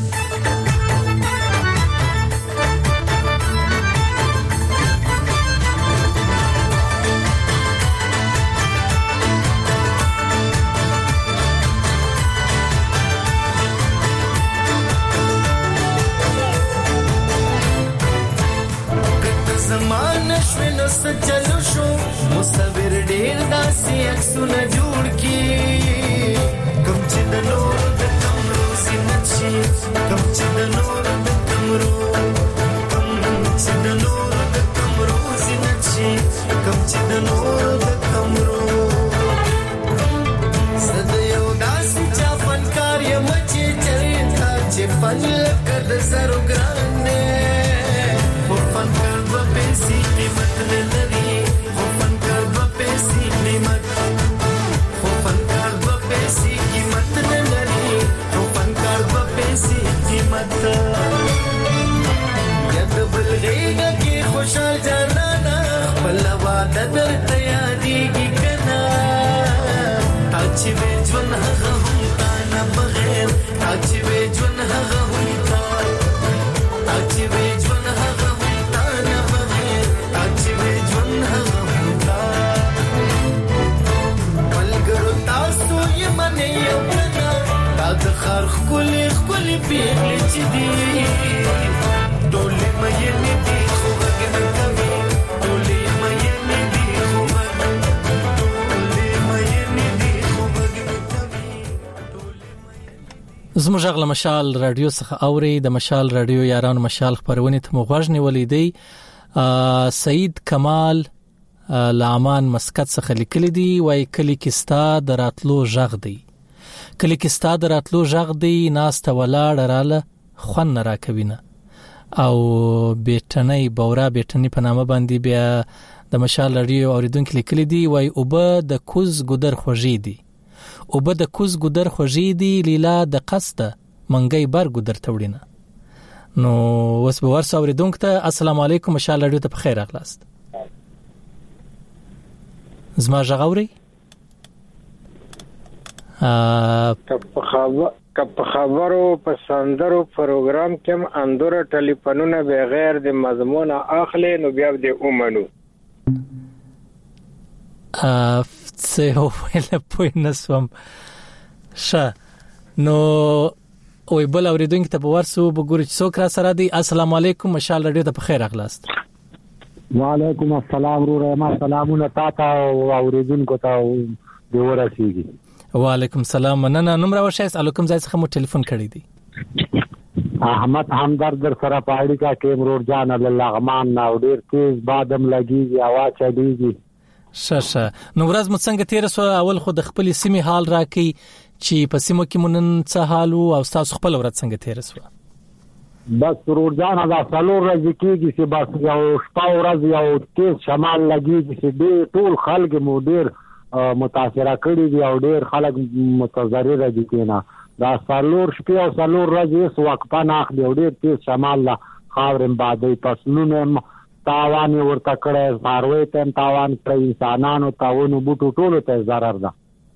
زمانه شوینو سچلو شو مصور ډیر داسې عکسونه جوړ کی کم چې د نور د کمرو زینت شي کم چې د نور د کمرو کم چې د نور د کمرو زینت شي کم چې د نور د کمرو زد یو داسې چا فنکار یم چې چریتا چې فن لکه د زرو ګران دی خو فنکار پیسې قیمت نه لري خو فنکار به پیسې قیمت خو فنکار به پیسې قیمت نه لري خو فنکار به پیسې قیمت ید بلغیږه کې خوشحال جانانا خپل واده درته یادېږي که نه تا چې وې ژوند هغه هم تا نه بغیر تا چې وې ژوند هغه هم تا تا چې وې ژوند هغه د خار خولي خولي پیغلې چې دي ټولې مې نه دي خو هغه نه کوي ټولې مې نه دي خو هغه ټولې مې زموږ غل مشال رادیو څخه اوري د مشال رادیو یارانو مشال خبرونه ته مغواژنې ولیدي سید کمال لامان مسقط څخه لیکلي دي وای کلی کستا دراتلو ژغ دی کلی کستا دراتلو ژغ دی ناسته ولاړ رااله خون را کوینه او بیٹنی بورا بیٹنی په نامه باندې بیا د مشال رادیو اوریدونکو لیکلي دي وای اوبه د کوز ګدر خوږی دي اوبه د کوز ګدر خوږی دي لیلا د قصده منګي بر ګدر توړینه نو وس به ورس اوریدونکو ته السلام علیکم مشال رادیو ته په خیر اخلاست زما ژغوري په خبرو په سندرو پروګرام کې اندوره ټلیفونونه بغیر د مضمون اخلي نو بیا دې اومنو څه ویل پوی نسوم شه نو وی بل اوریدونکو ته په ورسو بګوري څوک را سره دی السلام علیکم مشال رادیو ته په خیر اخلاست وعلیکم السلام ورحمه سلامونه تاسو او اوریدونکو ته دی ورسیږي وعلیکم السلام مننه نوم راوښیس الکم ځای څخه مو ټلیفون کړی دی احمد همدرد در سره پاړی کا کې مرور جان لغمان نو ډیر تیز بادم لګیږي هوا چلیږي شه نو ورځ مو څنګه تیر سو اول خو د خپل سیمه حال راکې چې په سیمه کې مونږ څه حال او تاسو خپل ورځ څنګه تیر سو بس مرور جان دا څلور ورځې کېږي چې بس یو شپه ورځ یو تیز شمال لګیږي چې ټول خلک مو ډیر متاثره کړي دي او ډیر خلک متضرر دي کینا دا څلور شپې او څلور ورځې وقفه نه اخلي او ډیر تیز شمال لا خاورم بادي پسلونه تاوان ورته کړي زاروي ته تاوان کړي انسانانو تاونو بوټو ټولو ته ضرر ده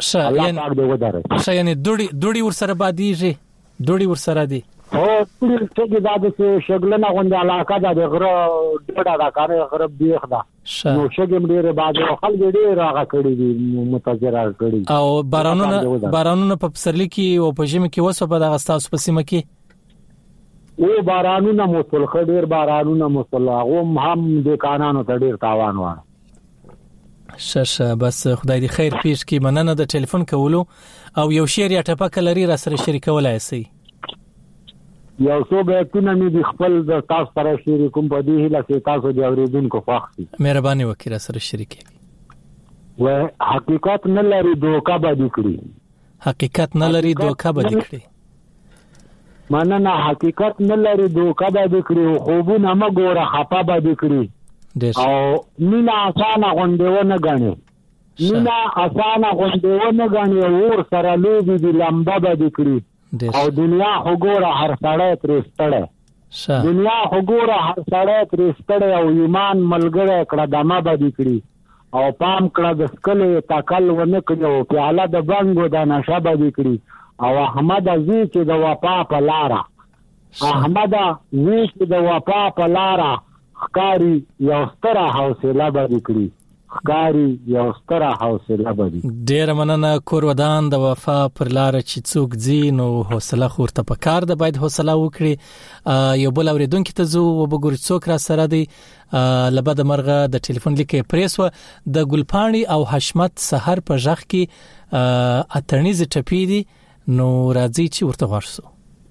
یعنی دوړي ور سره باديږي دوړي ور سره دي او چې دا د شګلنه غونډه علاقه ده د غره ډډه دا کار غرب دیخ ده نو شګم ډیره باندې خلک ډیره راغ کړي دي متاثر کړي او بارانونه په پسرلی کې او په ژمي کې وسو په دغه تاسو په سیمه کې او بارانونه مسل خډیر بارانونه مسل هغه هم د قانونو ته ډیر تاوان و شه بس خدای دې خیر پیش کی مننه د ټلیفون کولو او یو شعر یا ټپه لري را سره شریکولای شي یو څو بیتونه مې د خپل د تاسو سره شریکوم په دې هیله چې تاسو د اوریدونکو خوښ شي مهرباني وکړئ سره شریکي و حقیقت نه لري دوکا به کړی حقیقت نه لري دوکا به کړی مننه حقیقت نه لري دوکا به کړی خوبونه مګوره خپه به کړی او مینا اسانه غونډونه غني مینا اسانه غونډونه غني ور سره لوبي د لمبا به کړی او دنیا وګوره هر سړی ترستړی دنیا وګوره هر سړی ترستړی او ایمان ملګری کړه دمه بدی کړی او پام کړه د سکلې تکل ونه کړو پیاله د بنګو د نشه بدی کړی او احمد عزیز چې د وفا په لارا احمد عزیز چې د وفا په لارا خکاری یو ستره حوصله بدی کړی خکاری یو ستره حوصله بدی ډیر مننه کور ودان د وفا پر لار چې څوک زین او حوصله خورته پکار د باید حوصله وکړي یو بل اوریدونکو ته زو وبګور څوک را سره دی لبد مرغه د ټلیفون لیکه پریسو د ګلپاڼي او حشمت سحر په ژغ کې اترنیز ټپی دی نو راځي چې ورته ورسو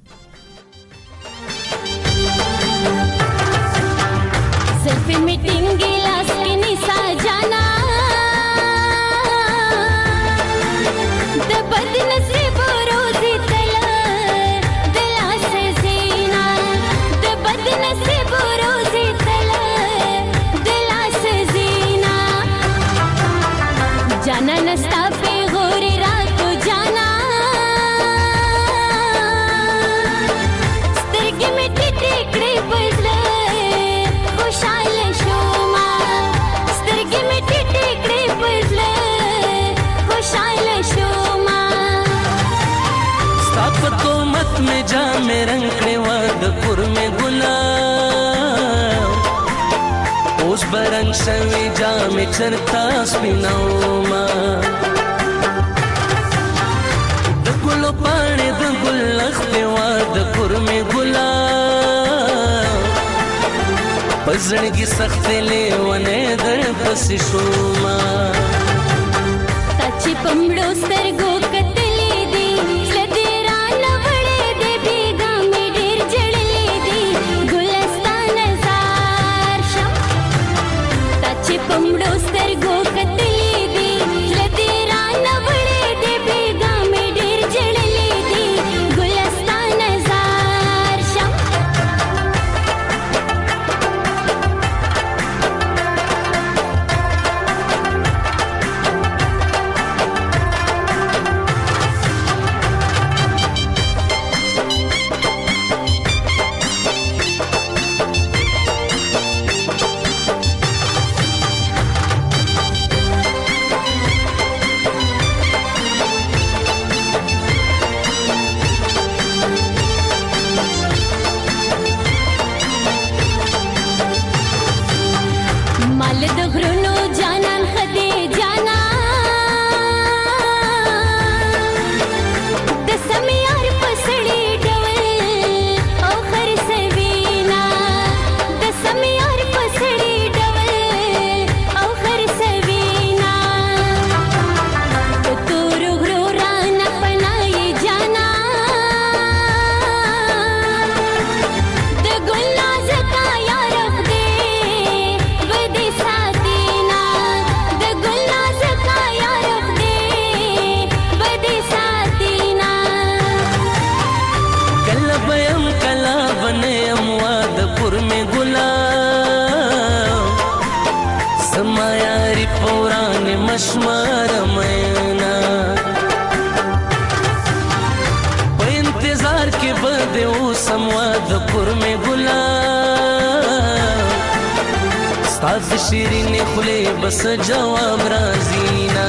सेल्फी मीटिंग गिलास के निशा जाना द बदनसीब रोजी तला दिला से जीना द बदनसीब रोजी तला दिला से जीना जाना नस्ता पे गोरे रात को जाना स्तिर्गे में टिकड़े बदले खुशाल शोमा स्तिर्गे में टिकड़े बदले खुशाल शोमा स्थापतो मत में जा में रंगने वादपुर में गुलाब उस बरंग सवे जा में चरता स्पिनाओमा द गुलो पाने द गुल्लख पे वादपुर में गुलाब पजड़गी सख्त ले वने दर पस शोमा ताची पमड़ो सरगो कतली दी सदेरा नवड़े نشمار مینا په انتظار کې بده اوسم واد پر می ګلا ستاسو شیرین خله بس جواب رازینا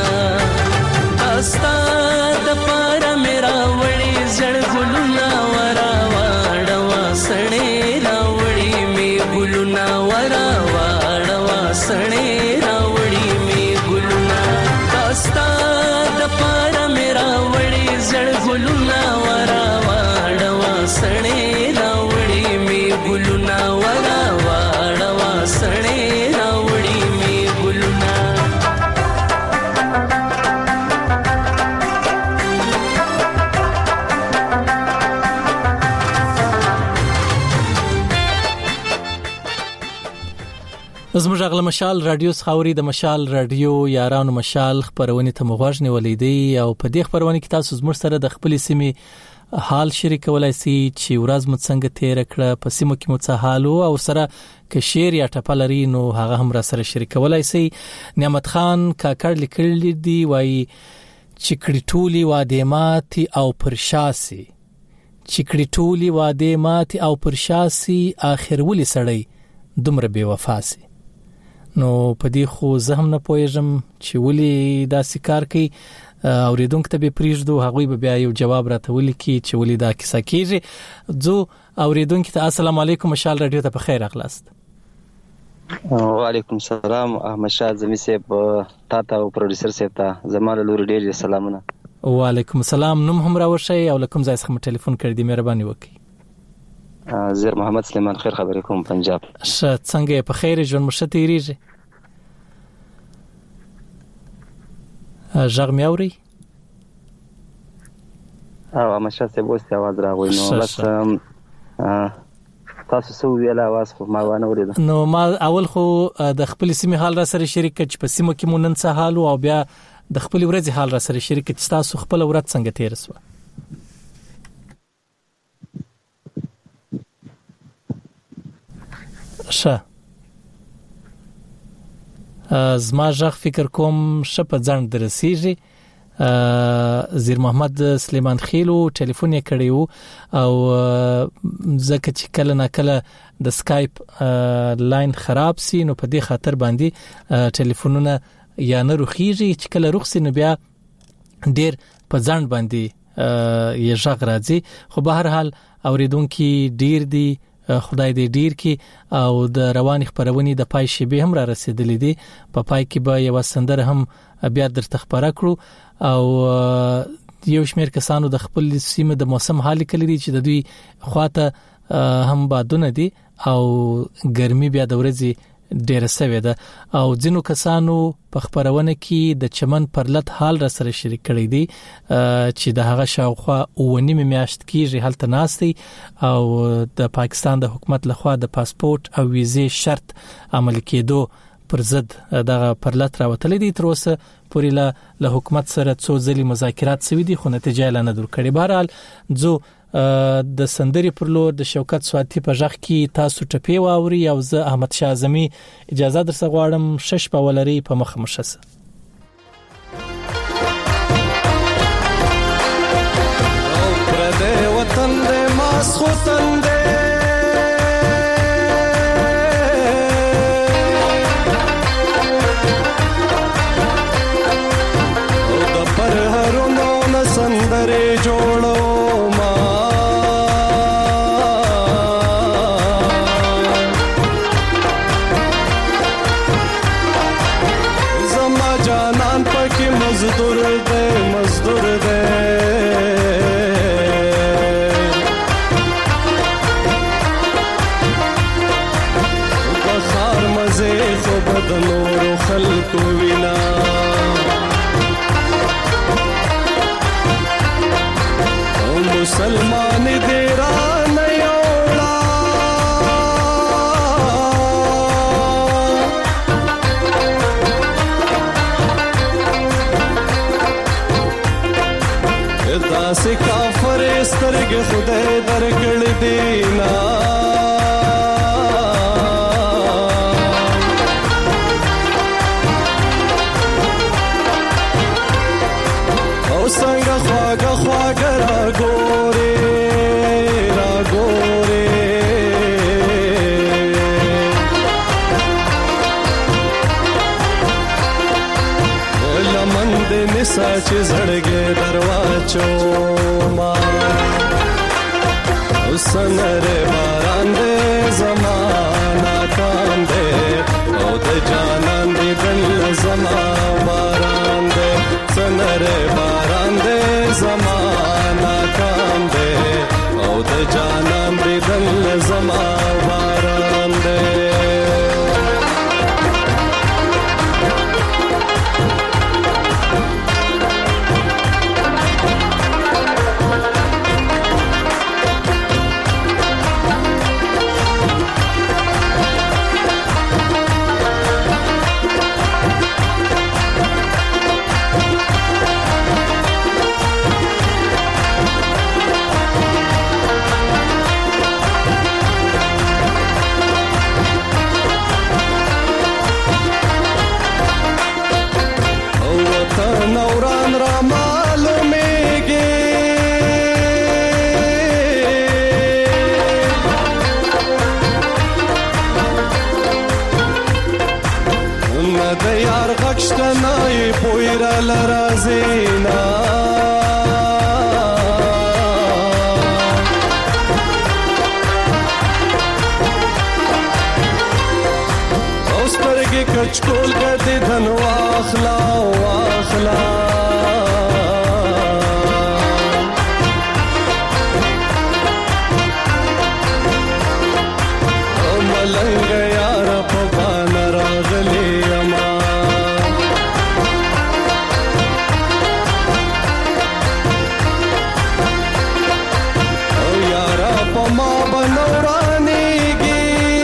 استاد پر میرا وړي زړ ګلونا ورا واړوا سړې راوړي می ګلونا ورا واړوا سړې راوړي می ګلونا استاد پر میرا وړي زړ ګلونا ورا واړوا سړې راوړي می ګلونا ورا واړوا سړې راوړي می ګلونا زموږ غل مشال رادیو خاوري د مشال رادیو یارانو مشال خبرونه ته مغوښ نیولې دی او په دې خبرونه کې تاسو زموږ سره د خپل سیمې حال شریکولای شئ چې ورځ مو څنګه تیر کړه په سیمو کې مو څه حال او سره که شعر یا ټپلري نو هغه هم را سره شریکولای شئ. نعمت خان کاکړ لیکل دی وای چکړی ټولي واده ماتي او پرشاسي چکړی ټولي واده ماتي او پرشاسي اخر ولي سړی دومره بے وفاسي. نو په دې خو زه هم نه پوهیږم چې ولې دا سکار کوي اوریدونکو ته به پریږدو هغه به بیا یو جواب راته ولیکي چې ولې دا کیسه کیږي. زه اوریدونکو ته السلام علیکم مشال رادیو ته بخیر اخلاص. وعلیکم السلام احمد شاه زمي صاحب تاسو او پروډوسر صاحب ته زموږ لور ډیر سلامونه. وعلیکم السلام نوم هم راوښی او لکم ځای څخه ټلیفون کړی دی مهرباني وکړئ. زیر محمد سلیمان خیر خبرې کوم پنجاب. څنګه په خیر ژوند مشه تیریږي؟ ژغ مې اوري او مشه څه بوست आवाज راغلی نو بس تاسو سو ویل आवाज خو ما ونه اورید. نو ما اول خو د خپل سیمه حال را سره شریک کړ چې په سیمه کې مونږ نن څه حال او بیا د خپل ورځ حال را سره شریک کړ چې تاسو خپل ورځ څنګه تیر سو. شه زما ژغ فکر کوم شپه ځان درسیږي. زیر محمد سلیمان خیلو ټلیفون یې کړیو او ځکه چې کله نه کله د سکایپ لاین خراب سي نو په دې خاطر باندې ټلیفونونه یا نه روخیږي چې کله روخ سي نو بیا ډیر په ځان باندې یې ژغ راځي. خو به هر حال اوریدونکو ډیر دی خدای دې ډیر کی او د روان خبرونې د پای شیبه هم را رسیدلې دي. په پای کې به یو سندره هم بیا درته خبره کړو او یو شمیر کسانو د خپل سیمه د موسم حال کړي دي چې د دوی خواته هم بادونه دي او ګرمي بیا د ورځې ډیره سوي ده او ځینو کسانو په خبرونه کې د چمن پرلط حال را سره شریک کړي دي چې د هغه شاوخوا 9 میاشت کېږي هلته ناستي او د پاکستان د حکومت لخوا د پاسپورت او ویزې شرط عمل کېدو پر ضد دغه پرلط راوتل دي. تر اوسه پورې له حکومت سره څو ځلې مذاکرات شوي دي خو نتیجه نه درکړي. بهرحال زه د سندري پر لور د شوکت سواتی په ژغ کې تاسو ټپی واوري او زه احمد شاه اعظمي اجازه درڅ غواړم شش په ولري په مخ مشسه. او پر دې وطن دې ماس وطن دې او د پر هرونو سندري جوړو مزدور دے بخار مزے خو بدنور خلق وینا مسلمان دیرا نیوڑا داسې کافر سترګې خدای درکړې دینا سچ زړګي درواچو ما سنره باران دې زمانہ کام دې او د جانان دې دل زما باران دې سنره باران دې زمانہ کام دې او د جانان دې دل زما باران دې نوران را معلومیږي نه د یار غږ شته نه یې پوی راله راځي نه او سترګې کچکول کدې دن واخلا واخلا او ملنګ یار په باندې راغلی اما او یار په ما بنورانیږي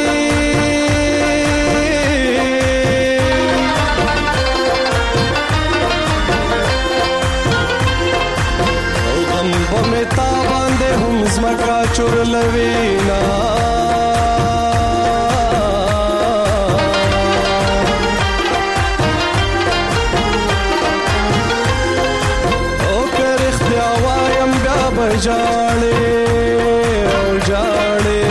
تا باندې هم زمکا چورلوینا او که رښتیا وایم بیا به ژاړې او ژاړې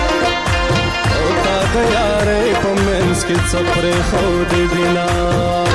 او تا د یارې په منځ کې څه پرېښودې دي نه